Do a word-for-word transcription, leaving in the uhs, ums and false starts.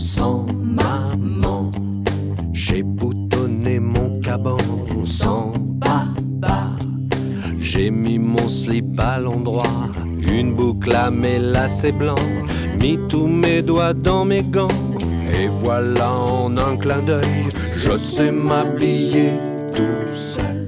sans maman. J'ai boutonné mon caban sans papa. J'ai mis mon slip à l'endroit, une boucle à mes lacets blancs, mis tous mes doigts dans mes gants, et voilà en un clin d'œil, je sais m'habiller tout seul.